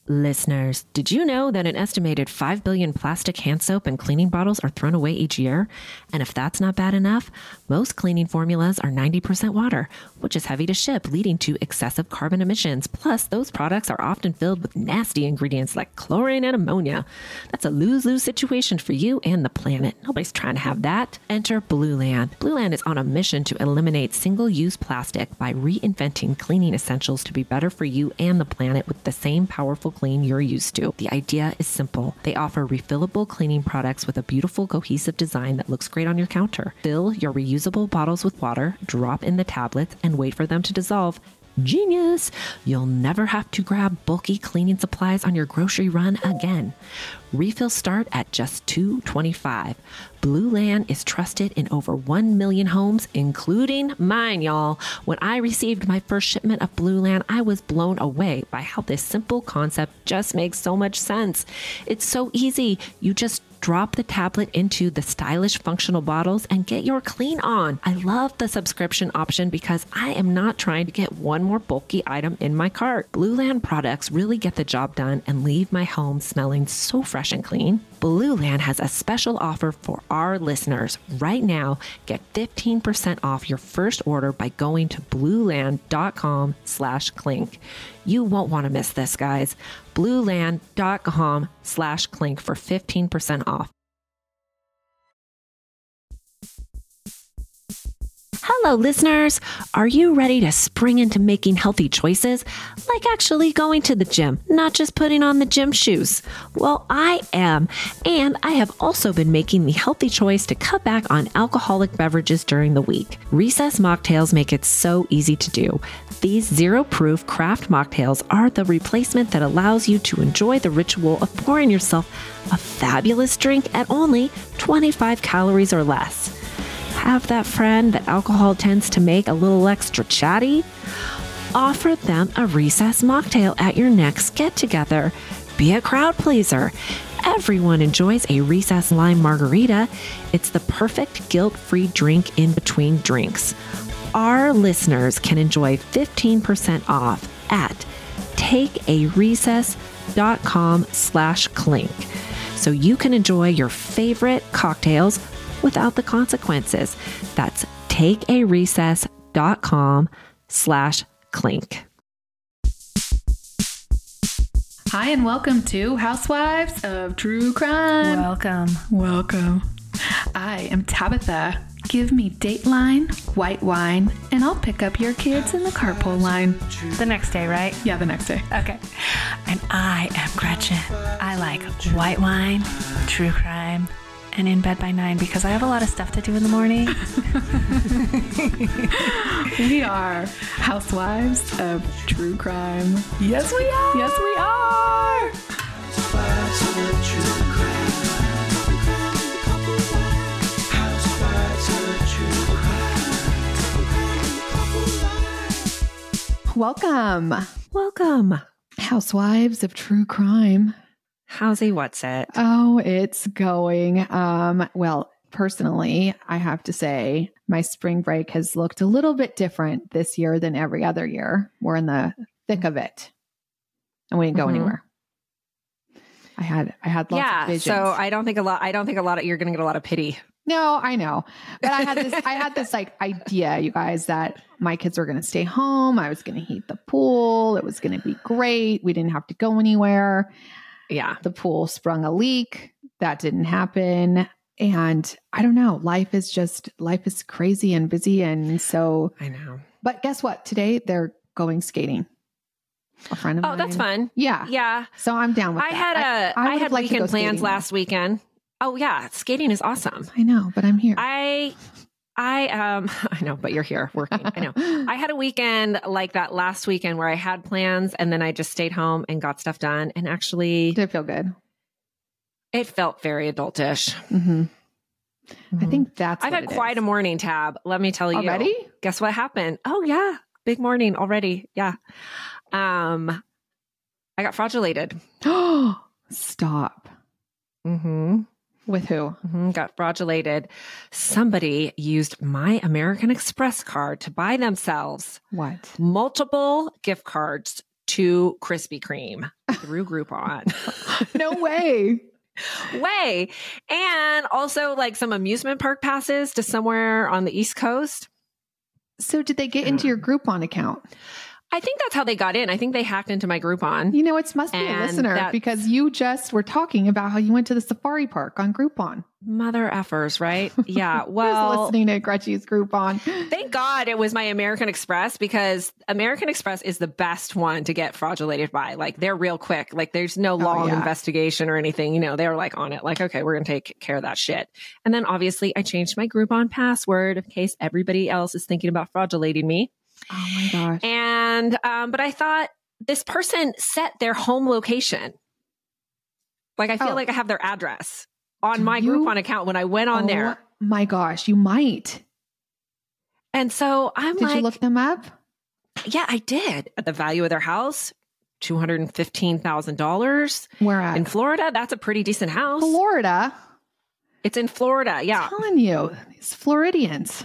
Listeners, did you know that an estimated 5 billion plastic hand soap and cleaning bottles are thrown away each year? And if that's not bad enough, most cleaning formulas are 90% water, which is heavy to ship, leading to excessive carbon emissions. Plus, those products are often filled with nasty ingredients like chlorine and ammonia. That's a lose-lose situation for you and the planet. Nobody's trying to have that. Enter Blueland. Blueland is on a mission to eliminate single-use plastic by reinventing cleaning essentials to be better for you and the planet with the same powerful clean you're used to. The idea is simple. They offer refillable cleaning products with a beautiful cohesive design that looks great on your counter. Fill your reusable bottles with water, drop in the tablets, and wait for them to dissolve. Genius! You'll never have to grab bulky cleaning supplies on your grocery run again. Refills start at just $2.25. Blueland is trusted in over 1 million homes, including mine, y'all. When I received my first shipment of Blueland, I was blown away by how this simple concept just makes so much sense. It's so easy. You just drop the tablet into the stylish functional bottles and get your clean on. I love the subscription option because I am not trying to get one more bulky item in my cart. Blueland products really get the job done and leave my home smelling so fresh and clean. Blueland has a special offer for our listeners. Right now, get 15% off your first order by going to blueland.com/clink. You won't want to miss this, guys. blueland.com/clink for 15% off. Hello, listeners. Are you ready to spring into making healthy choices? Like actually going to the gym, not just putting on the gym shoes? Well, I am. And I have also been making the healthy choice to cut back on alcoholic beverages during the week. Recess mocktails make it so easy to do. These zero-proof craft mocktails are the replacement that allows you to enjoy the ritual of pouring yourself a fabulous drink at only 25 calories or less. Have that friend that alcohol tends to make a little extra chatty? Offer them a recess mocktail at your next get-together. Be a crowd pleaser. Everyone enjoys a recess lime margarita. It's the perfect guilt-free drink in between drinks. Our listeners can enjoy 15% off at takearecess.com/clink. So you can enjoy your favorite cocktails without the consequences. That's takearecess.com/clink. Hi, and welcome to Housewives of True Crime. Welcome. I am Tabitha. Give me Dateline, white wine, and I'll pick up your kids in the carpool line. The next day, right? Yeah, the next day. Okay. And I am Gretchen. I like white wine, true crime, and in bed by 9 because I have a lot of stuff to do in the morning. We are Housewives of True Crime. Yes, we are. Yes, we are. Welcome. Housewives of True Crime. Howsy, what's it? Oh, it's going. Well, personally, I have to say my spring break has looked a little bit different this year than every other year. We're in the thick of it, and we didn't go anywhere. I had lots of visions. So I don't think a lot. You're going to get a lot of pity. No, I know, but I had this like idea, you guys, that my kids were going to stay home. I was going to heat the pool. It was going to be great. We didn't have to go anywhere. Yeah. The pool sprung a leak. That didn't happen. And I don't know. Life is crazy and busy. And so I know. But guess what? Today they're going skating. A friend of mine. Oh, that's fun. Yeah. Yeah. So I'm down with that. I had weekend plans last weekend. Oh yeah. Skating is awesome. I know, but I'm here. I know, but you're here working. I know. I had a weekend like that last weekend where I had plans and then I just stayed home and got stuff done. And actually, did it feel good? It felt very adultish. Mm-hmm. Mm-hmm. I think that's I've had quite a morning, Tab. Let me tell you. Already? Guess what happened? Oh yeah. Big morning already. Yeah. I got fraudulated. Stop. Mm-hmm. With who? Mm-hmm. Got fraudulated. Somebody used my American Express card to buy themselves what? Multiple gift cards to Krispy Kreme through Groupon. No way. And also like some amusement park passes to somewhere on the East Coast. So did they get into your Groupon account? I think that's how they got in. I think they hacked into my Groupon. You know, it must be a listener because you just were talking about how you went to the safari park on Groupon. Mother effers, right? Yeah. Well, listening to Gretchy's Groupon. Thank God it was my American Express, because American Express is the best one to get fraudulated by. Like, they're real quick. Like, there's no long investigation or anything. You know, they're like on it. Like, okay, we're going to take care of that shit. And then obviously I changed my Groupon password in case everybody else is thinking about fraudulating me. Oh my gosh. And, but I thought this person set their home location. Like, I feel like I have their address on my Groupon account when I went on there. My gosh, you might. And so Did you look them up? Yeah, I did. At the value of their house, $215,000. Where at? In Florida. That's a pretty decent house. Florida? It's in Florida. Yeah. I'm telling you, these Floridians.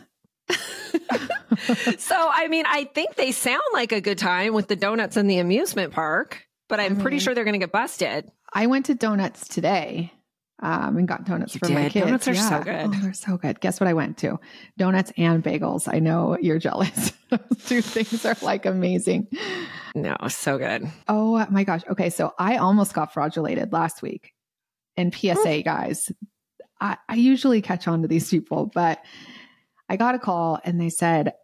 So, I mean, I think they sound like a good time with the donuts and the amusement park, but I'm pretty sure they're going to get busted. I went to Donuts today and got donuts for my kids. Donuts are so good. Oh, they're so good. Guess what I went to? Donuts and bagels. I know you're jealous. Those two things are like amazing. No, so good. Oh my gosh. Okay. So I almost got fraudulated last week. And PSA, guys, I usually catch on to these people, but I got a call and they said,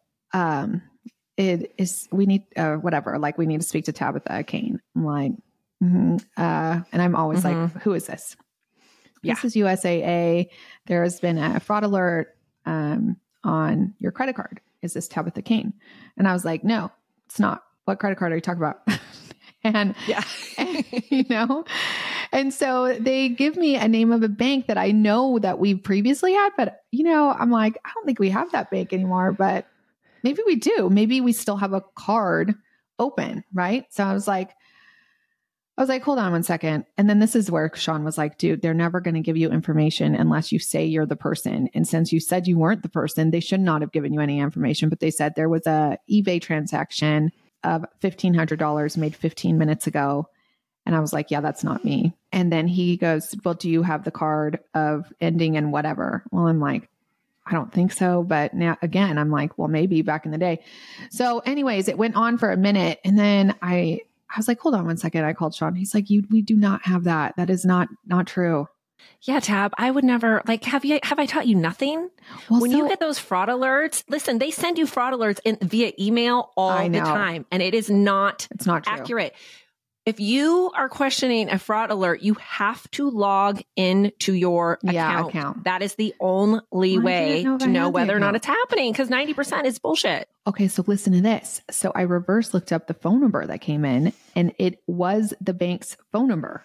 we need to speak to Tabitha Kane. I'm like, and I'm always like, who is this? Yeah. This is USAA. There has been a fraud alert on your credit card. Is this Tabitha Kane? And I was like, no, it's not. What credit card are you talking about? and you know, and so they give me a name of a bank that I know that we previously had, but you know, I'm like, I don't think we have that bank anymore, but maybe we do. Maybe we still have a card open, right? So I was like, hold on one second. And then this is where Sean was like, dude, they're never going to give you information unless you say you're the person. And since you said you weren't the person, they should not have given you any information. But they said there was a eBay transaction of $1,500 made 15 minutes ago. And I was like, yeah, that's not me. And then he goes, well, do you have the card of ending in whatever? Well, I'm like, I don't think so. But now again, I'm like, well, maybe back in the day. So anyways, it went on for a minute. And then I was like, hold on one second. I called Sean. He's like, we do not have that. That is not true. Yeah, Tab, I would never, like, have I taught you nothing? Well, when you get those fraud alerts, listen, they send you fraud alerts via email all the time. And it's not accurate. If you are questioning a fraud alert, you have to log into your account. That is the only way to know whether or not it's happening, because 90% is bullshit. Okay, so listen to this. So I reverse looked up the phone number that came in, and it was the bank's phone number.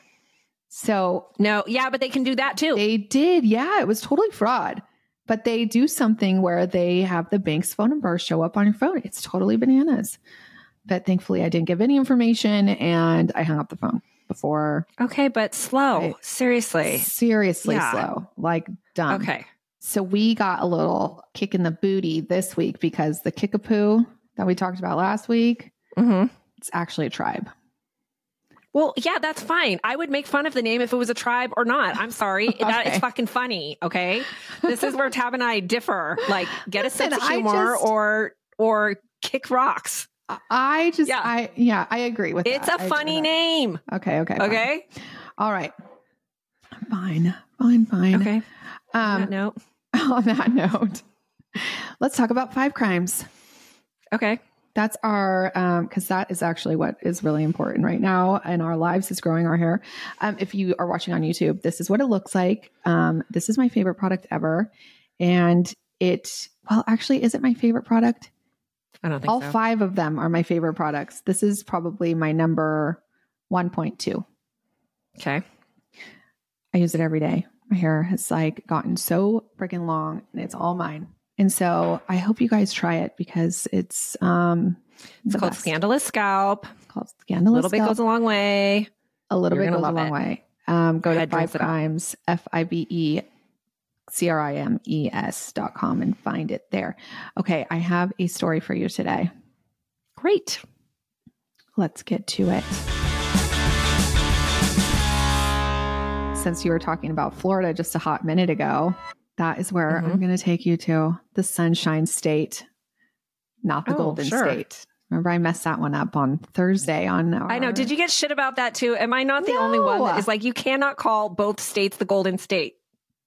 So but they can do that too. They did. Yeah, it was totally fraud. But they do something where they have the bank's phone number show up on your phone. It's totally bananas. But thankfully I didn't give any information and I hung up the phone before. Okay, but slow. Seriously slow. Like dumb. Okay. So we got a little kick in the booty this week because the Kickapoo that we talked about last week, it's actually a tribe. Well, yeah, that's fine. I would make fun of the name if it was a tribe or not. I'm sorry. That is fucking funny. Okay. This is where Tab and I differ. Like, get a sense of humor or kick rocks. I agree with that. It's a funny name. Okay. Fine. All right. Fine. Okay. On that note, let's talk about 5 crimes. Okay. That's our, because that is actually what is really important right now in our lives, is growing our hair. If you are watching on YouTube, this is what it looks like. This is my favorite product ever. And is it my favorite product? I don't think all 5 of them are my favorite products. This is probably my number 1.2. Okay. I use it every day. My hair has gotten so freaking long and it's all mine. And so I hope you guys try it because it's called Scandalous Scalp. It's called Scandalous Scalp. A little bit goes a long way. A little bit goes a long way. Go to 5 Crimes, FIBECRIMES.com and find it there. Okay. I have a story for you today. Great. let's get to it. Since you were talking about Florida just a hot minute ago, that is where I'm going to take you to, the Sunshine State, not the Golden State. Remember, I messed that one up on Thursday I know. Did you get shit about that too? Am I not the only one that is like, you cannot call both states the Golden State?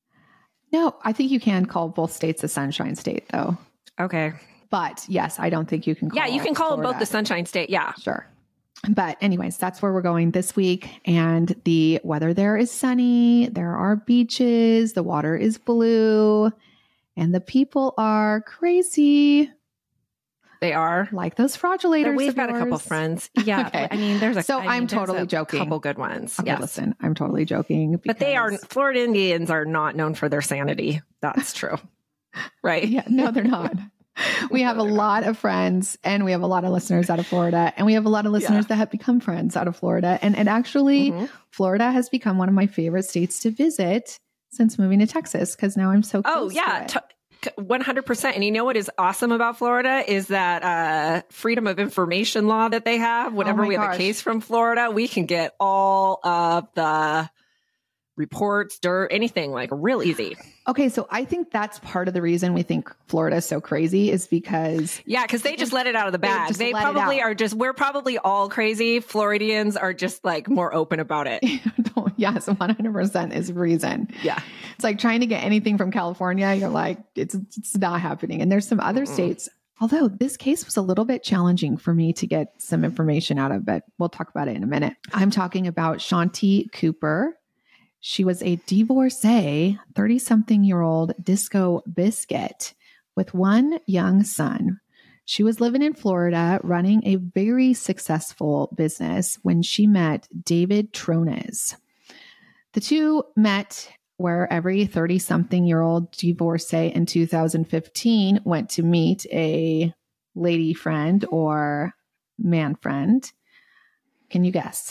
No, I think you can call both states the Sunshine State, though. Okay. But yes, I don't think you can call you can call Florida them both the Sunshine State. Yeah. Sure. But anyways, that's where we're going this week. And the weather there is sunny. There are beaches. The water is blue. And the people are crazy. They are. Like those fraudulators. We've got a couple friends. Yeah. Okay. I mean, I'm totally joking. Couple good ones. Okay, yes. Listen, I'm totally joking. But Florida Indians are not known for their sanity. That's true. Right? Yeah. No, they're not. We have a lot of friends and we have a lot of listeners out of Florida, and we have a lot of listeners that have become friends out of Florida. And actually, Florida has become one of my favorite states to visit since moving to Texas, because now I'm so close to it. 100%. And you know what is awesome about Florida is that freedom of information law that they have. Whenever we have a case from Florida, we can get all of the reports, dirt, anything, like real easy. Okay, so I think that's part of the reason we think Florida is so crazy is because... Yeah, because they just let it out of the bag. They probably are just... We're probably all crazy. Floridians are just like more open about it. Yes, 100% is reason. Yeah. It's like trying to get anything from California. You're like, it's not happening. And there's some other states, although this case was a little bit challenging for me to get some information out of, but we'll talk about it in a minute. I'm talking about Shanti Cooper. She was a divorcee, 30-something-year-old disco biscuit with one young son. She was living in Florida, running a very successful business when she met David Trones. The two met where every 30-something-year-old divorcee in 2015 went to meet a lady friend or man friend. Can you guess?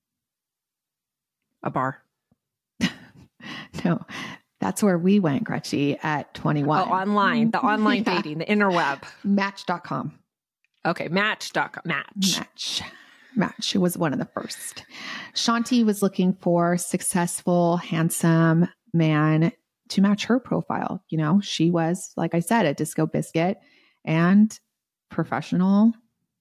A bar. No, that's where we went, Gretchen, at 21. Oh, online, the online dating, the interweb. Match.com. Okay, Match.com. Match. It was one of the first. Shanti was looking for successful, handsome man to match her profile. You know, she was, like I said, a disco biscuit and professional,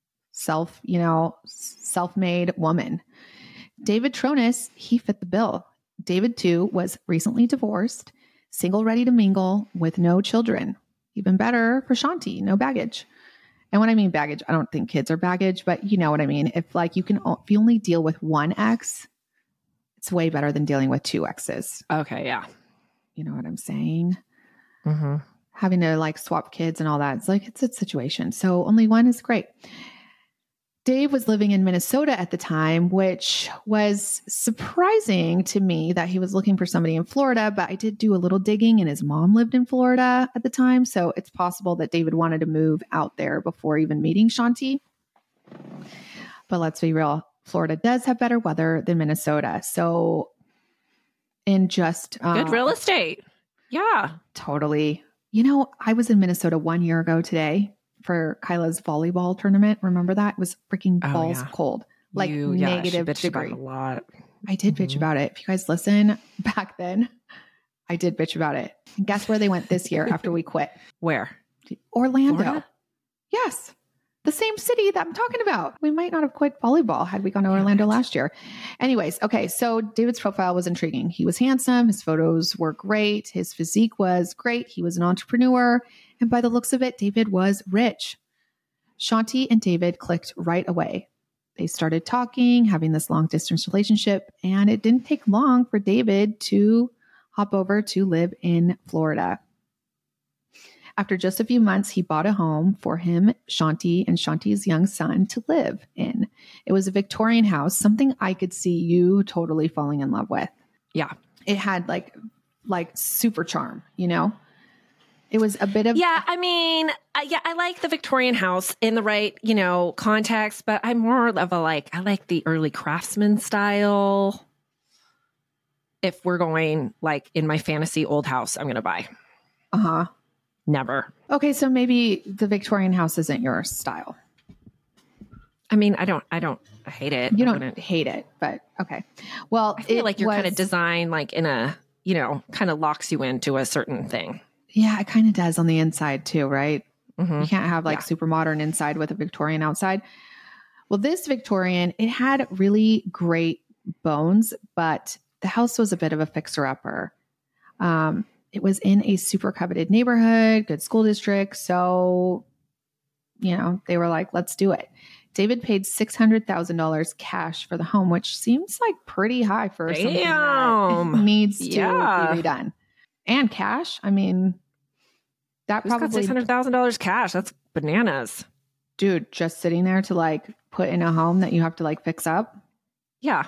self-made woman. David Trones, he fit the bill. David, too, was recently divorced, single, ready to mingle, with no children. Even better for Shanti, no baggage. And when I mean baggage, I don't think kids are baggage, but you know what I mean. If you only deal with one ex, it's way better than dealing with two exes. Okay, yeah. You know what I'm saying? Mm-hmm. Having to swap kids and all that. It's a situation. So only one is great. Dave was living in Minnesota at the time, which was surprising to me that he was looking for somebody in Florida, but I did do a little digging and his mom lived in Florida at the time. So it's possible that David wanted to move out there before even meeting Shanti. But let's be real, Florida does have better weather than Minnesota. So in just... good real estate. Yeah. Totally. You know, I was in Minnesota 1 year ago today for Kyla's volleyball tournament. Remember that? It was freaking balls cold, negative degree. A lot. I did bitch about it. If you guys listen, back then, I did bitch about it. And guess where they went this year after we quit? Where? Orlando. Florida? Yes. The same city that I'm talking about. We might not have quit volleyball had we gone to Orlando last year. Anyways, okay. So David's profile was intriguing. He was handsome. His photos were great. His physique was great. He was an entrepreneur. And by the looks of it, David was rich. Shanti and David clicked right away. They started talking, having this long distance relationship, and it didn't take long for David to hop over to live in Florida. After just a few months, he bought a home for him, Shanti, and Shanti's young son to live in. It was a Victorian house, something I could see you totally falling in love with. Yeah. It had like super charm, you know? It was a bit of... Yeah, I mean, I like the Victorian house in the right, context, but I'm more of a I like the early craftsman style. If we're going in my fantasy old house, I'm going to buy. Uh-huh. Never. Okay, so maybe the Victorian house isn't your style. I mean, I don't hate it. You don't hate it, but okay. Well, I feel like you're kind of designed like in a, kind of locks you into a certain thing. Yeah, it kind of does on the inside too, right? Mm-hmm. You can't have like super modern inside with a Victorian outside. Well, this Victorian, it had really great bones, but the house was a bit of a fixer-upper. It was in a super coveted neighborhood, good school district. So, they were like, let's do it. David paid $600,000 cash for the home, which seems like pretty high for something that needs to be redone. And cash, I mean, that Who's probably got $600,000 cash. That's bananas. Dude, just sitting there to like put in a home that you have to like fix up. Yeah.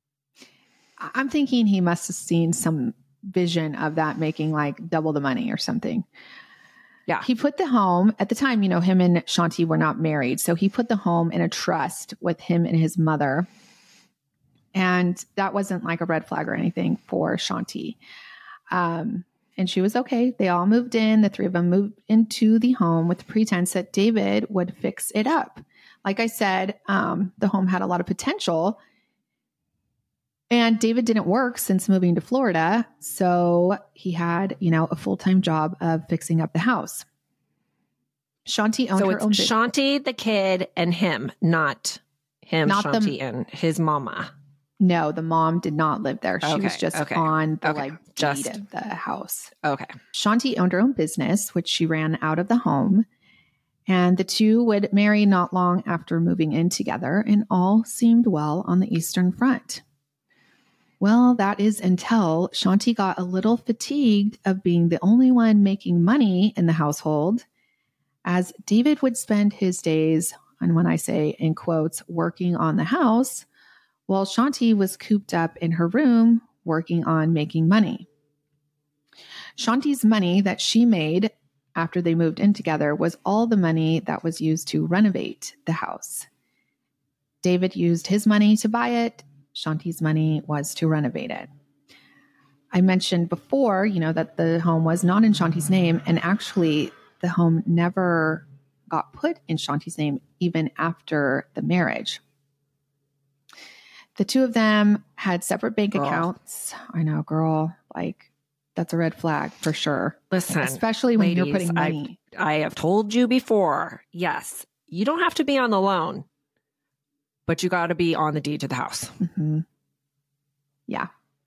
I'm thinking he must have seen some vision of that making like double the money or something. Yeah. He put the home at the time, him and Shanti were not married. So he put the home in a trust with him and his mother. And that wasn't like a red flag or anything for Shanti. And she was okay. They all moved in. The three of them moved into the home with the pretense that David would fix it up. Like I said, the home had a lot of potential. And David didn't work since moving to Florida. So he had, a full-time job of fixing up the house. Shanti owned her own business. Shanti, the kid, and him, not him, not Shanti, and his mama. No, the mom did not live there. She was just on the deed of the house. Okay. Shanti owned her own business, which she ran out of the home. And the two would marry not long after moving in together, and all seemed well on the Eastern Front. Well, that is until Shanti got a little fatigued of being the only one making money in the household, as David would spend his days, and when I say in quotes, working on the house, while Shanti was cooped up in her room working on making money. Shanti's money that she made after they moved in together was all the money that was used to renovate the house. David used his money to buy it. Shanti's money was to renovate it. I mentioned before, that the home was not in Shanti's name, and actually the home never got put in Shanti's name even after the marriage. The two of them had separate bank accounts. I know, girl, like that's a red flag for sure. Listen, especially when you're putting money. I have told you before, yes, you don't have to be on the loan, but you got to be on the deed to the house. Mm-hmm. Yeah.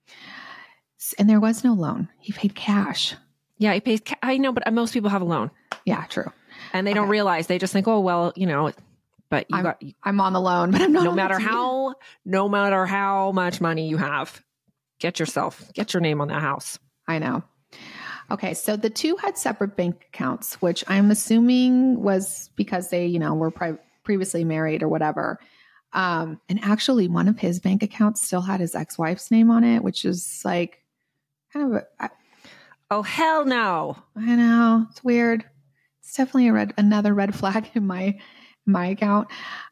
And there was no loan. He paid cash. Yeah, he pays. I know, but most people have a loan. Yeah, true. And they don't realize. They just think, oh, well, but I'm on the loan, but I'm not. No matter how much money you have, get your name on that house. I know. Okay. So the two had separate bank accounts, which I'm assuming was because they, were previously married or whatever. And actually one of his bank accounts still had his ex-wife's name on it, which is like kind of oh, hell no. I know. It's weird. It's definitely another red flag in my account.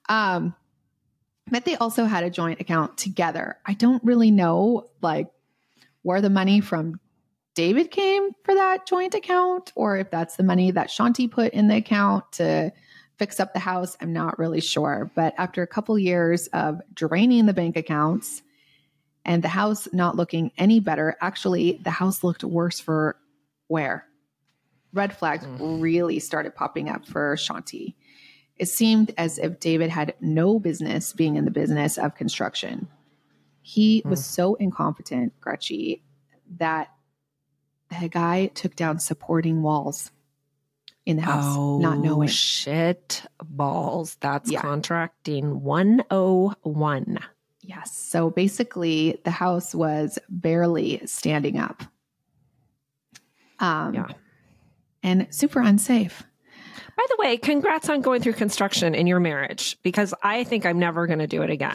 But they also had a joint account together. I don't really know like where the money from David came for that joint account, or if that's the money that Shanti put in the account to fix up the house. I'm not really sure. But after a couple years of draining the bank accounts and the house not looking any better, actually the house looked worse for wear. Red flags really started popping up for Shanti. It seemed as if David had no business being in the business of construction. He was so incompetent, Gretchen, that the guy took down supporting walls in the house, not knowing. Shit balls. That's contracting 101. Yes. So basically the house was barely standing up. And super unsafe. By the way, congrats on going through construction in your marriage, because I think I'm never going to do it again.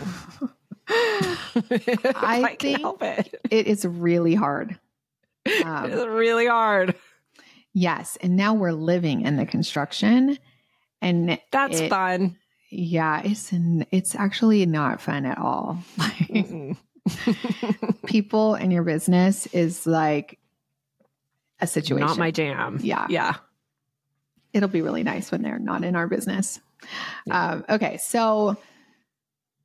I think help it is really hard. It's really hard. Yes. And now we're living in the construction, and that's fun. Yeah. It's actually not fun at all. People in your business is like a situation. Not my jam. Yeah. Yeah. It'll be really nice when they're not in our business. Okay. So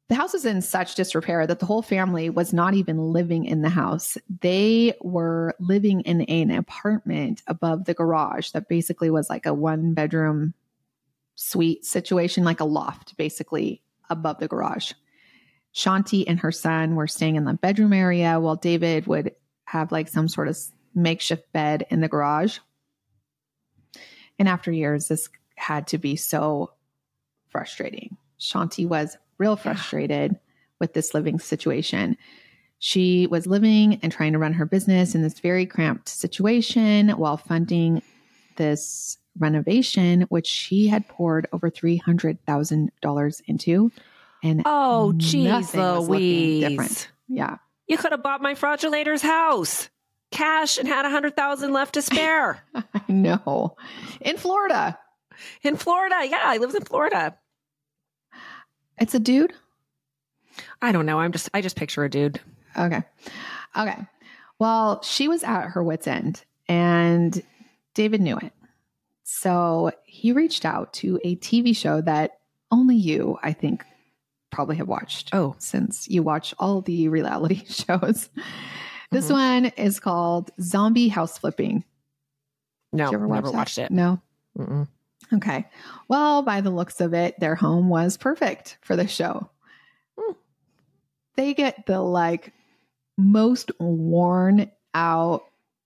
The house was in such disrepair that the whole family was not even living in the house. They were living in an apartment above the garage that basically was like a 1-bedroom suite situation, like a loft, basically above the garage. Shanti and her son were staying in the bedroom area while David would have like some sort of makeshift bed in the garage. And after years, this had to be so frustrating. Shanti was real frustrated with this living situation. She was living and trying to run her business in this very cramped situation while funding this renovation, which she had poured over $300,000 into. And oh, geez, Louise. Different. Yeah. You could have bought my fraudulator's house cash and had $100,000 left to spare. I know. In Florida. In Florida. Yeah, I live in Florida. It's a dude? I don't know. I just picture a dude. Okay. Well, she was at her wit's end and David knew it. So he reached out to a TV show that only you, I think, probably have watched. Oh, since you watch all the reality shows. This one is called Zombie House Flipping. No, Did you ever never watched it. No. Mm-mm. Okay. Well, by the looks of it, their home was perfect for the show. They get the like most worn out,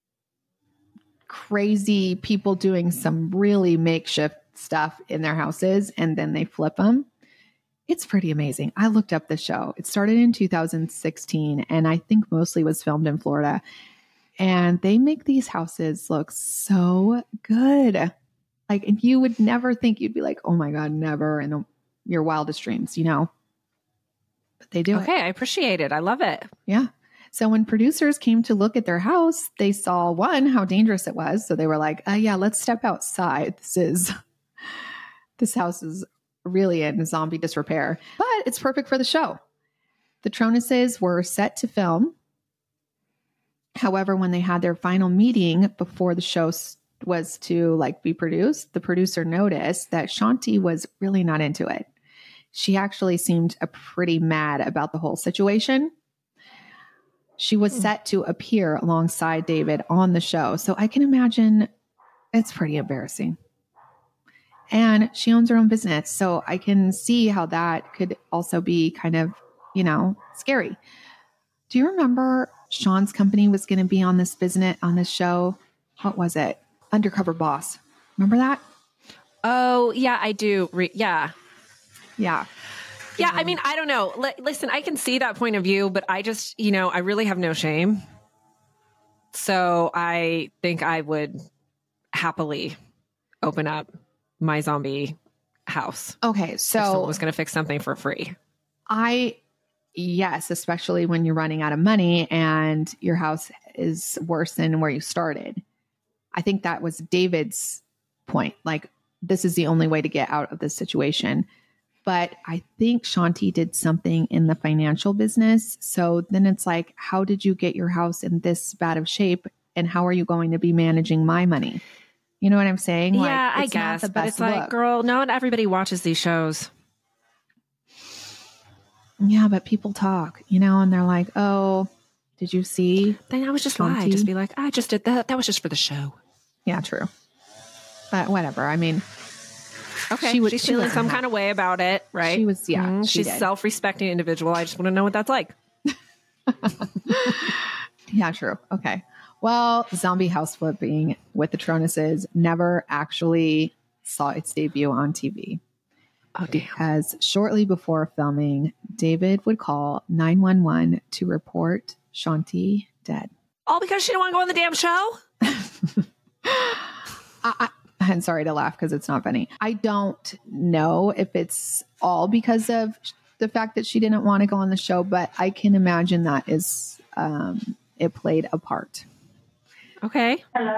crazy people doing some really makeshift stuff in their houses and then they flip them. It's pretty amazing. I looked up the show. It started in 2016 and I think mostly was filmed in Florida. And they make these houses look so good. Like, and you would never think, you'd be like, oh my God, never in your wildest dreams, you know? But they do it. Okay, I appreciate it. I love it. Yeah. So when producers came to look at their house, they saw, one, how dangerous it was. So they were like, yeah, let's step outside. This house is really in zombie disrepair, but it's perfect for the show. The Tronuses were set to film. However, when they had their final meeting before the show was to like be produced, the producer noticed that Shanti was really not into it. She actually seemed pretty mad about the whole situation. She was set to appear alongside David on the show. So I can imagine it's pretty embarrassing. And she owns her own business. So I can see how that could also be kind of, scary. Do you remember Sean's company was going to be on this show? What was it? Undercover Boss. Remember that? Oh, yeah, I do. Yeah. Yeah. Yeah. I mean, I don't know. Listen, I can see that point of view, but I just, I really have no shame. So I think I would happily open up my zombie house. Okay. So if someone was going to fix something for free. Yes, especially when you're running out of money and your house is worse than where you started. I think that was David's point. Like, this is the only way to get out of this situation. But I think Shanti did something in the financial business. So then it's like, how did you get your house in this bad of shape? And how are you going to be managing my money? You know what I'm saying? Yeah, I guess. But it's like, girl, not everybody watches these shows. Yeah, but people talk, and they're like, oh, did you see? Then I was just lie. Just be like, I just did that. That was just for the show. Yeah, true. But whatever. I mean, okay. She's feeling some kind of way about it, right? She was, yeah. She's a self-respecting individual. I just want to know what that's like. Yeah, true. Okay. Well, Zombie House Flipping with the Tronuses never actually saw its debut on TV. Oh, damn. Because shortly before filming, David would call 911 to report Shanti dead. All because she didn't want to go on the damn show? I'm sorry to laugh because it's not funny. I don't know if it's all because of the fact that she didn't want to go on the show, but I can imagine that is it played a part. Okay. Hello?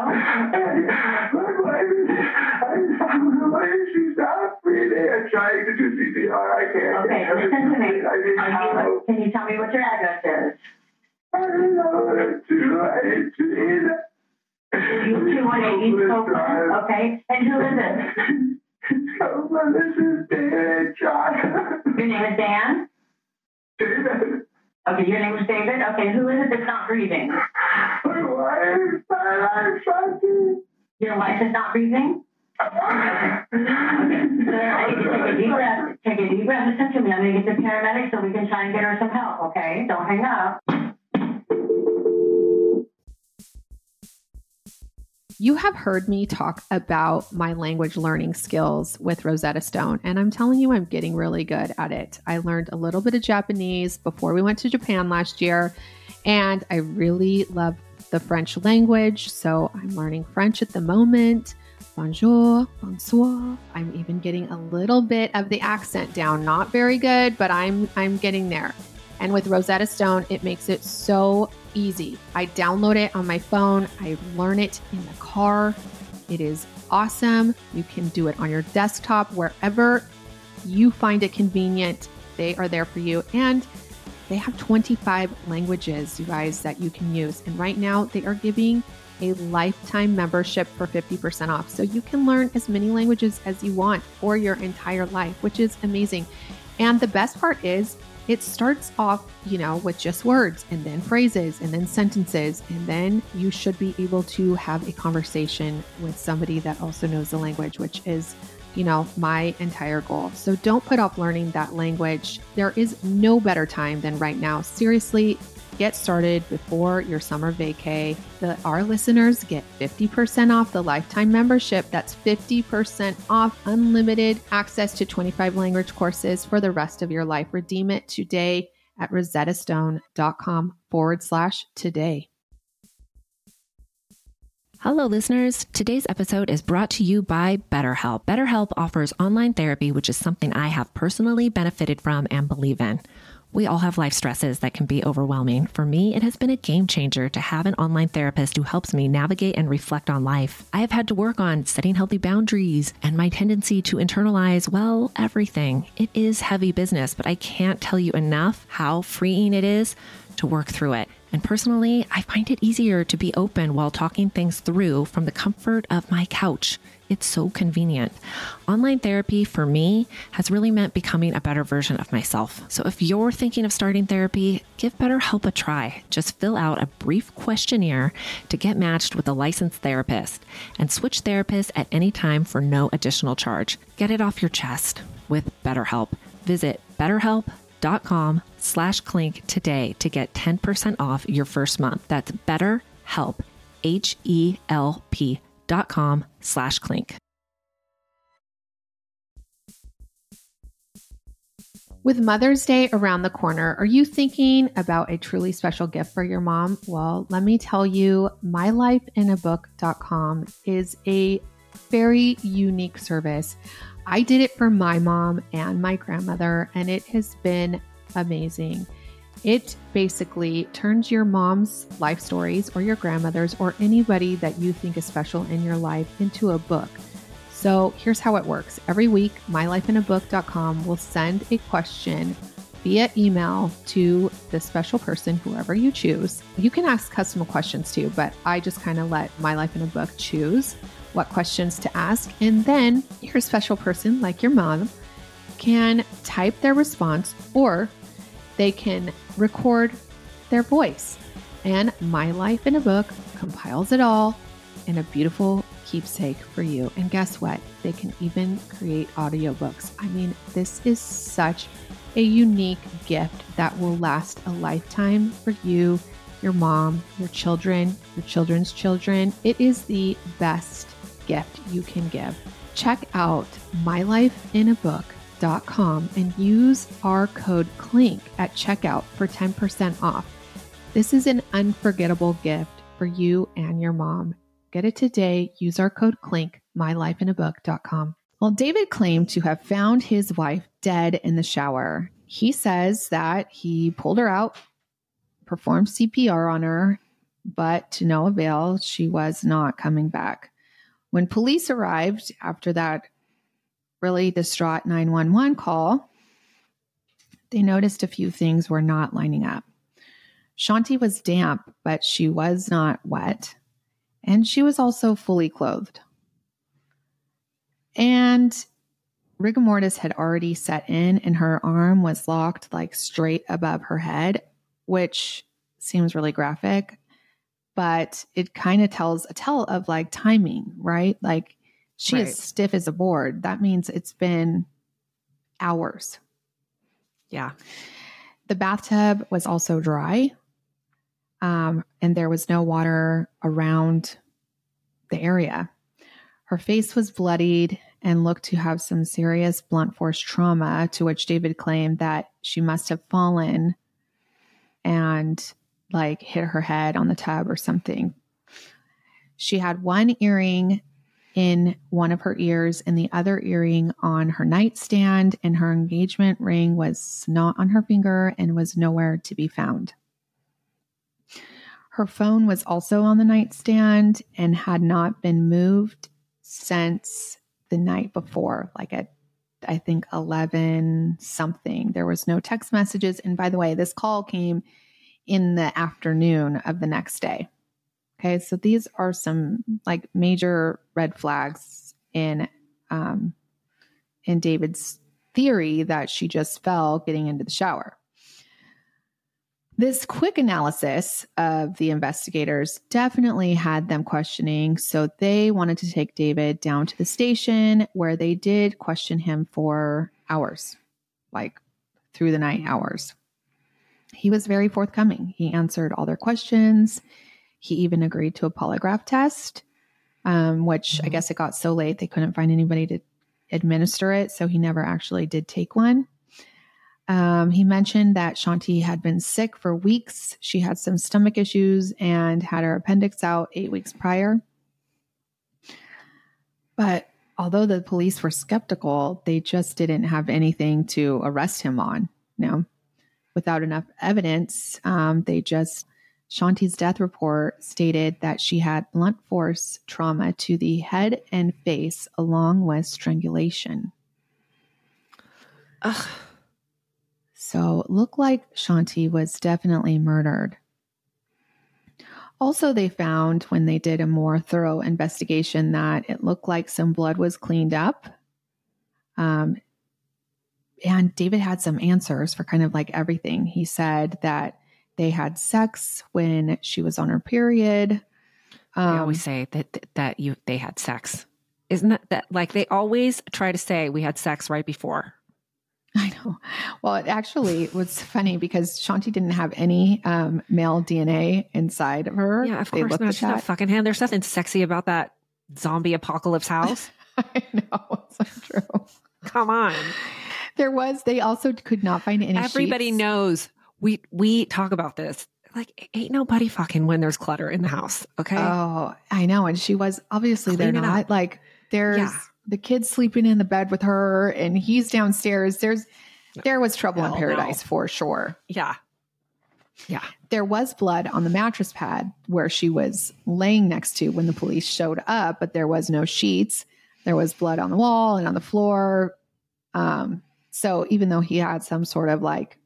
She's not breathing. I'm trying to do CPR. I can't. Okay, listen to me. Can you tell me what your address is? I don't know. 218. 218 East Copeland. Okay. And who is it? This is Dan. Your name is Dan? David. Okay, your name is David? Okay, who is it that's not breathing? My wife. I'm Shanti. Your wife is not breathing? Okay. So I need to take a deep breath. Take a deep breath. Listen to me. I'm going to get the paramedics so we can try and get her some help, okay? Don't hang up. You have heard me talk about my language learning skills with Rosetta Stone, and I'm telling you, I'm getting really good at it. I learned a little bit of Japanese before we went to Japan last year, and I really love the French language, so I'm learning French at the moment. Bonjour, bonsoir. I'm even getting a little bit of the accent down. Not very good, but I'm getting there. And with Rosetta Stone, it makes it so easy. I download it on my phone. I learn it in the car. It is awesome. You can do it on your desktop, wherever you find it convenient. They are there for you. And they have 25 languages, you guys, that you can use. And right now they are giving a lifetime membership for 50% off. So you can learn as many languages as you want for your entire life, which is amazing. And the best part is it starts off, with just words and then phrases and then sentences. And then you should be able to have a conversation with somebody that also knows the language, which is, my entire goal. So don't put off learning that language. There is no better time than right now. Seriously, get started before your summer vacay. Our listeners get 50% off the lifetime membership. That's 50% off unlimited access to 25 language courses for the rest of your life. Redeem it today at rosettastone.com/today. Hello, listeners. Today's episode is brought to you by BetterHelp. BetterHelp offers online therapy, which is something I have personally benefited from and believe in. We all have life stresses that can be overwhelming. For me, it has been a game changer to have an online therapist who helps me navigate and reflect on life. I have had to work on setting healthy boundaries and my tendency to internalize, everything. It is heavy business, but I can't tell you enough how freeing it is to work through it. And personally, I find it easier to be open while talking things through from the comfort of my couch. It's so convenient. Online therapy for me has really meant becoming a better version of myself. So if you're thinking of starting therapy, give BetterHelp a try. Just fill out a brief questionnaire to get matched with a licensed therapist and switch therapists at any time for no additional charge. Get it off your chest with BetterHelp. Visit BetterHelp.com/Clink today to get 10% off your first month. That's BetterHelp, HELP.com/Clink. With Mother's Day around the corner, are you thinking about a truly special gift for your mom? Well, let me tell you, mylifeinabook.com is a very unique service. I did it for my mom and my grandmother, and it has been amazing. It basically turns your mom's life stories or your grandmother's or anybody that you think is special in your life into a book. So here's how it works. Every week, mylifeinabook.com will send a question via email to the special person, whoever you choose. You can ask custom questions too, but I just kind of let My Life in a Book choose what questions to ask. And then your special person, like your mom, can type their response or they can record their voice. And My Life in a Book compiles it all in a beautiful keepsake for you. And guess what? They can even create audiobooks. I mean, this is such a unique gift that will last a lifetime for you, your mom, your children, your children's children. It is the best gift you can give. Check out mylifeinabook.com and use our code CLINK at checkout for 10% off. This is an unforgettable gift for you and your mom. Get it today. Use our code CLINK, mylifeinabook.com. Well, David claimed to have found his wife dead in the shower. He says that he pulled her out, performed CPR on her, but to no avail. She was not coming back. When police arrived after that really distraught 911 call, they noticed a few things were not lining up. Shanti was damp, but she was not wet. And she was also fully clothed. And rigor mortis had already set in and her arm was locked like straight above her head, which seems really graphic, but it kind of tells a tale of like timing, right? Like she is stiff as a board. That means it's been hours. Yeah. The bathtub was also dry, and there was no water around the area. Her face was bloodied and looked to have some serious blunt force trauma, to which David claimed that she must have fallen and like hit her head on the tub or something. She had one earring in one of her ears and the other earring on her nightstand, and her engagement ring was not on her finger and was nowhere to be found. Her phone was also on the nightstand and had not been moved since the night before, like at, I think, 11 something. There was no text messages. And by the way, this call came in the afternoon of the next day. Okay, so these are some like major red flags in David's theory that she just fell getting into the shower. This quick analysis of the investigators definitely had them questioning, so they wanted to take David down to the station, where they did question him for hours, like through the night hours. He was very forthcoming. He answered all their questions. He even agreed to a polygraph test, which I guess it got so late they couldn't find anybody to administer it, so he never actually did take one. He mentioned that Shanti had been sick for weeks. She had some stomach issues and had her appendix out 8 weeks prior. But although the police were skeptical, they just didn't have anything to arrest him on. Without enough evidence, Shanti's death report stated that she had blunt force trauma to the head and face along with strangulation. Ugh. So it looked like Shanti was definitely murdered. Also, they found when they did a more thorough investigation that it looked like some blood was cleaned up. And David had some answers for kind of like everything. He said that they had sex when she was on her period. They always say that they had sex. Isn't that like they always try to say we had sex right before? I know. Well, it actually was funny because Shanti didn't have any male DNA inside of her. Yeah, of course not. She's not fucking hand. There's nothing sexy about that zombie apocalypse house. I know. It's so true. Come on. They also could not find any Everybody sheets. knows. We talk about this. Like, ain't nobody fucking when there's clutter in the house. Okay. Oh, I know. And she was obviously Clean they're it not up. like there's the kid sleeping in the bed with her and he's downstairs. There was trouble in paradise for sure. Yeah. Yeah. There was blood on the mattress pad where she was laying next to when the police showed up, but there was no sheets. There was blood on the wall and on the floor. So even though he had some sort of like,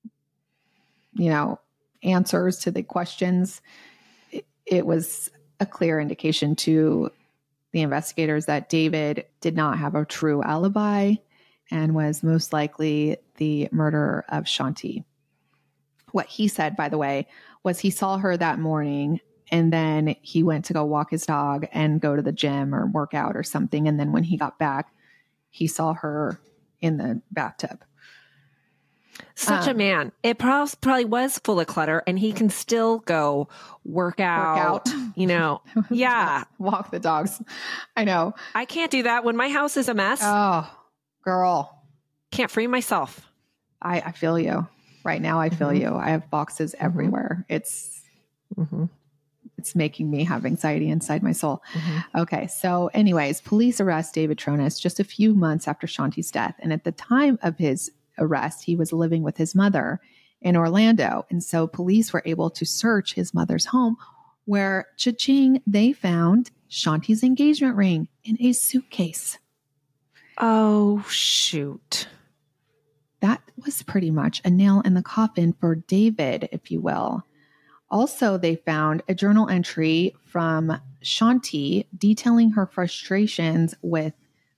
answers to the questions, it was a clear indication to the investigators that David did not have a true alibi and was most likely the murderer of Shanti. What he said, by the way, was he saw her that morning and then he went to go walk his dog and go to the gym or work out or something. And then when he got back, he saw her in the bathtub. Such a man. It probably was full of clutter and he can still go work out. Yeah. Walk the dogs. I know. I can't do that when my house is a mess. Oh, girl. Can't free myself. I feel you. Right now, I feel you. I have boxes everywhere. It's making me have anxiety inside my soul. Okay. So anyways, police arrest David Tronis just a few months after Shanti's death. And at the time of his arrest, he was living with his mother in Orlando. And so police were able to search his mother's home where, cha-ching, they found Shanti's engagement ring in a suitcase. Oh, shoot. That was pretty much a nail in the coffin for David, if you will. Also, they found a journal entry from Shanti detailing her frustrations with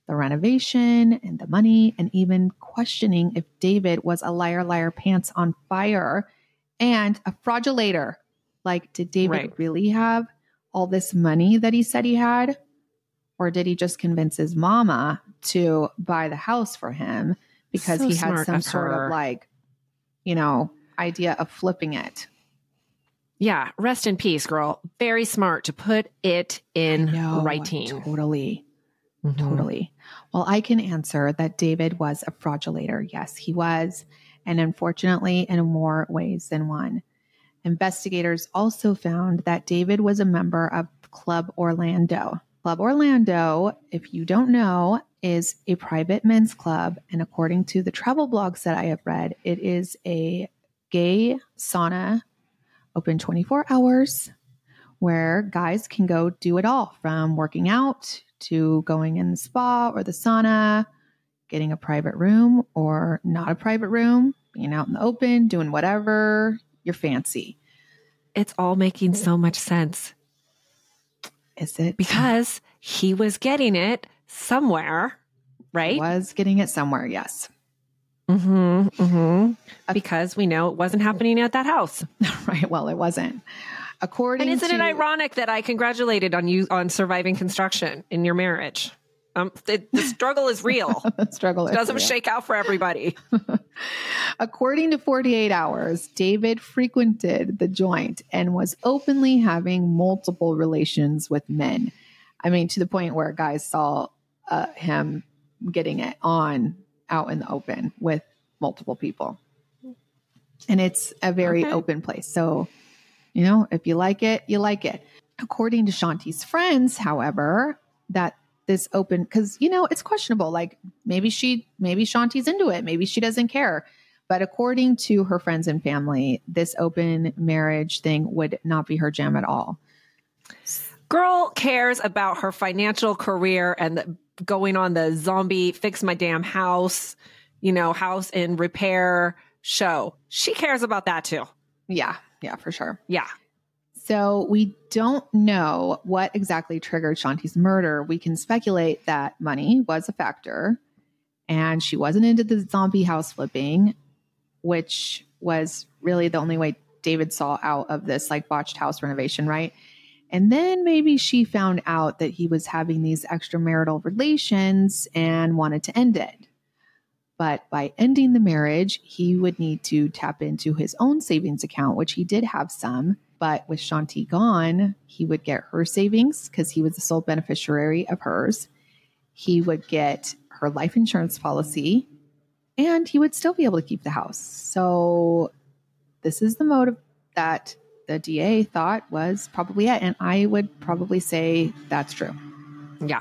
the renovation and the money, and even questioning if David was a liar pants on fire and a fraudulator. Like, did David really have all this money that he said he had? Or did he just convince his mama to buy the house for him because he had some sort of like, idea of flipping it? Yeah. Rest in peace, girl. Very smart to put it in writing. Totally. Well, I can answer that David was a fraudulator. Yes, he was. And unfortunately, in more ways than one. Investigators also found that David was a member of Club Orlando. Club Orlando, if you don't know, is a private men's club. And according to the travel blogs that I have read, it is a gay sauna open 24 hours where guys can go do it all, from working out to going in the spa or the sauna, getting a private room or not a private room, being out in the open, doing whatever you fancy. It's all making so much sense. Is it? Because he was getting it somewhere, right? He was getting it somewhere, yes. Because we know it wasn't happening at that house. Right. Well, it wasn't. And isn't it ironic that I congratulated on you on surviving construction in your marriage? The struggle is real. The struggle doesn't shake out for everybody. According to 48 Hours, David frequented the joint and was openly having multiple relations with men. I mean, to the point where guys saw him getting it on out in the open with multiple people. And it's a very open place. So, if you like it, you like it. According to Shanti's friends, however, that this open, because, it's questionable. Like maybe Shanti's into it. Maybe she doesn't care. But according to her friends and family, this open marriage thing would not be her jam at all. Girl cares about her financial career and going on the zombie fix my damn house, house in repair show. She cares about that too. Yeah, for sure. Yeah. So we don't know what exactly triggered Shanti's murder. We can speculate that money was a factor and she wasn't into the zombie house flipping, which was really the only way David saw out of this like botched house renovation, right? And then maybe she found out that he was having these extramarital relations and wanted to end it. But by ending the marriage, he would need to tap into his own savings account, which he did have some. But with Shanti gone, he would get her savings because he was the sole beneficiary of hers. He would get her life insurance policy, and he would still be able to keep the house. So this is the motive that the DA thought was probably it. And I would probably say that's true. Yeah.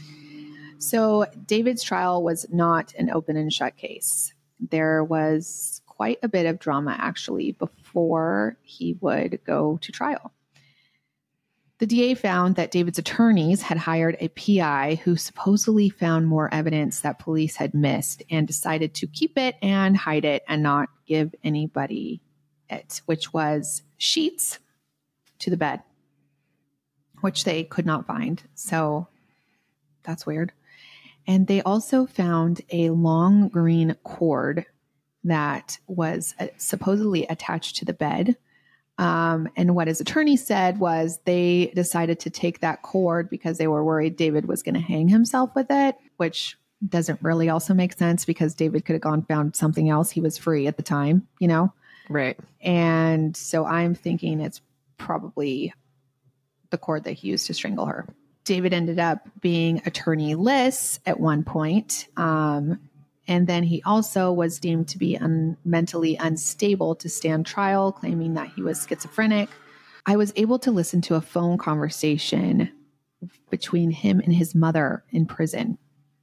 So David's trial was not an open and shut case. There was quite a bit of drama actually before he would go to trial. The DA found that David's attorneys had hired a PI who supposedly found more evidence that police had missed and decided to keep it and hide it and not give anybody it, which was sheets to the bed, which they could not find. So that's weird. And they also found a long green cord that was supposedly attached to the bed. And what his attorney said was they decided to take that cord because they were worried David was going to hang himself with it, which doesn't really also make sense because David could have gone found something else. He was free at the time, Right. And so I'm thinking it's probably the cord that he used to strangle her. David ended up being attorneyless at one point. And then he also was deemed to be mentally unstable to stand trial, claiming that he was schizophrenic. I was able to listen to a phone conversation between him and his mother in prison.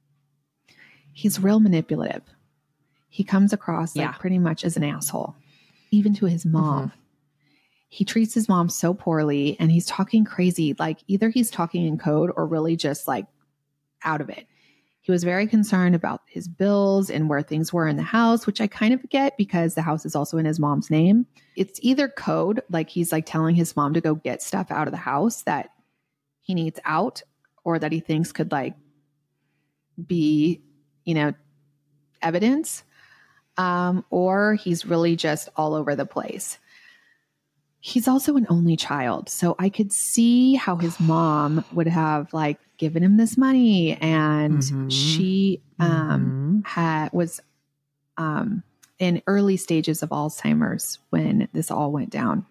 He's real manipulative. He comes across like pretty much as an asshole, even to his mom. Mm-hmm. He treats his mom so poorly and he's talking crazy. Like either he's talking in code or really just like out of it. He was very concerned about his bills and where things were in the house, which I kind of get because the house is also in his mom's name. It's either code, like he's like telling his mom to go get stuff out of the house that he needs out or that he thinks could like be, evidence, or he's really just all over the place. He's also an only child. So I could see how his mom would have like given him this money, and she was in early stages of Alzheimer's when this all went down.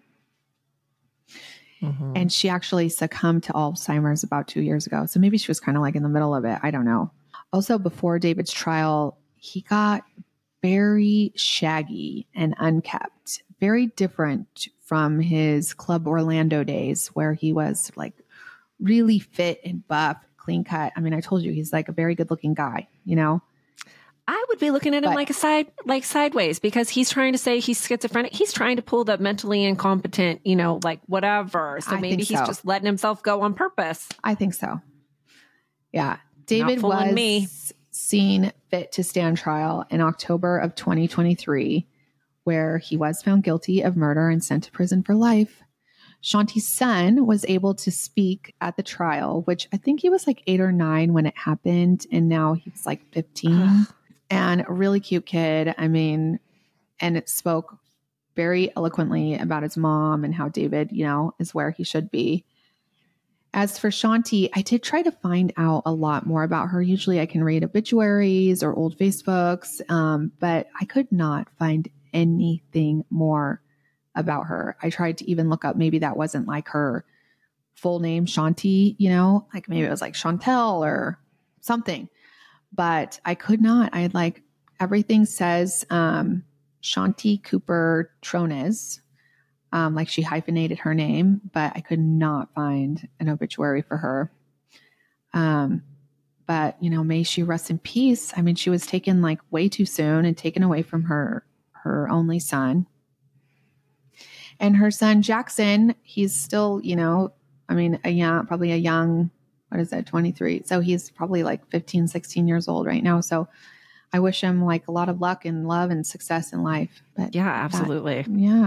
And she actually succumbed to Alzheimer's about 2 years ago. So maybe she was kind of like in the middle of it. I don't know. Also, before David's trial, he got very shaggy and unkept, very different from his Club Orlando days where he was like really fit and buff, clean cut. I mean, I told you, he's like a very good looking guy, I would be looking at him like sideways, because he's trying to say he's schizophrenic. He's trying to pull the mentally incompetent, like whatever. So maybe he's just letting himself go on purpose. I think so. Yeah. David was seen fit to stand trial in October of 2023, where he was found guilty of murder and sent to prison for life. Shanti's son was able to speak at the trial, which I think he was like 8 or 9 when it happened. And now he's like 15. And a really cute kid. I mean, and it spoke very eloquently about his mom and how David, is where he should be. As for Shanti, I did try to find out a lot more about her. Usually I can read obituaries or old Facebooks, but I could not find anything more about her. I tried to even look up, maybe that wasn't like her full name, Shanti, like maybe it was like Chantel or something. But I could not. I had like everything says Shanti Cooper Trones, like she hyphenated her name, but I could not find an obituary for her. But may she rest in peace. I mean, she was taken like way too soon and taken away from her only son. And her son Jackson, he's still, probably a young. What is that? 23. So he's probably like 15, 16 years old right now. So I wish him like a lot of luck and love and success in life. But yeah, absolutely.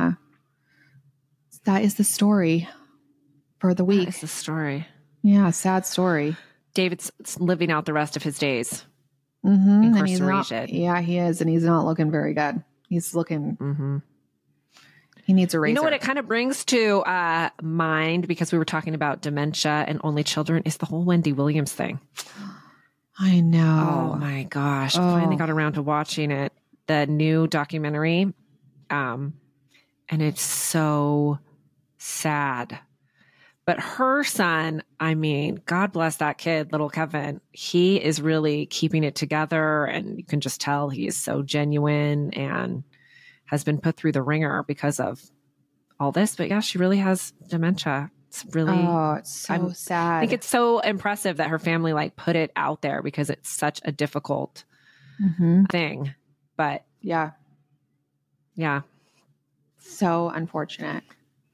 That is the story for the week. That is the story. Yeah. Sad story. David's living out the rest of his days. Incarcerated. He is. And he's not looking very good. He's looking, he needs a razor. You know what it kind of brings to mind, because we were talking about dementia and only children, is the whole Wendy Williams thing. I know. Oh my gosh. Finally got around to watching it, the new documentary. And it's so sad. But her son, I mean, God bless that kid, little Kevin. He is really keeping it together, and you can just tell he is so genuine and has been put through the ringer because of all this. But yeah, she really has dementia. It's really, it's so sad. I think it's so impressive that her family like put it out there, because it's such a difficult thing. But yeah. So unfortunate.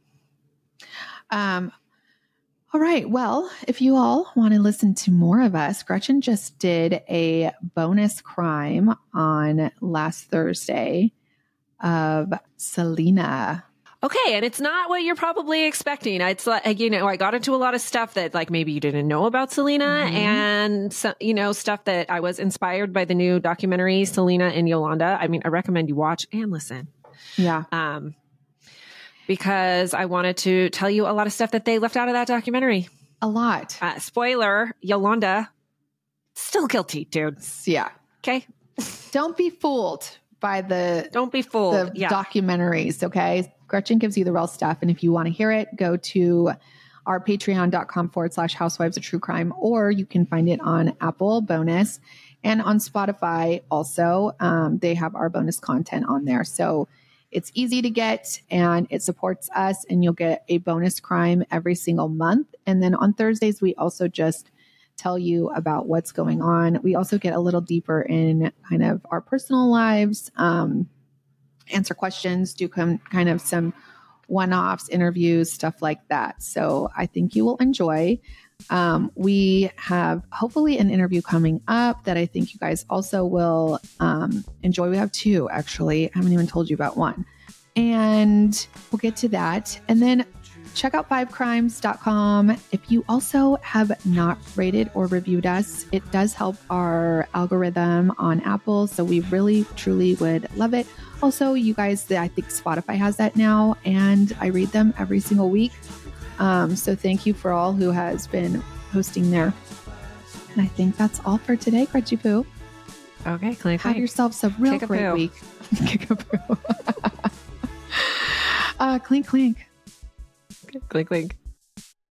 All right. Well, if you all want to listen to more of us, Gretchen just did a bonus crime on last Thursday of Selena. Okay. And it's not what you're probably expecting. It's like, I got into a lot of stuff that like maybe you didn't know about Selena, and some, stuff that I was inspired by the new documentary, Selena and Yolanda. I mean, I recommend you watch and listen. Yeah. Because I wanted to tell you a lot of stuff that they left out of that documentary. A lot. Spoiler, Yolanda, still guilty, dude. Yeah. Okay. Don't be fooled by the documentaries, okay? Gretchen gives you the real stuff. And if you want to hear it, go to our patreon.com/housewives of true crime, or you can find it on Apple bonus and on Spotify also. They have our bonus content on there. So it's easy to get and it supports us, and you'll get a bonus crime every single month. And then on Thursdays, we also just tell you about what's going on. We also get a little deeper in kind of our personal lives, answer questions, do kind of some one-offs, interviews, stuff like that. So I think you will enjoy. We have hopefully an interview coming up that I think you guys also will enjoy. We have 2, actually. I haven't even told you about one. And we'll get to that. And then check out fivecrimes.com. If you also have not rated or reviewed us, it does help our algorithm on Apple. So we really, truly would love it. Also, you guys, I think Spotify has that now, and I read them every single week. So thank you for all who has been posting there. And I think that's all for today, Crutchy Poo. Okay, clink, Have clink. yourselves a real great week. Kick a poo. Clink, clink. Clink, clink.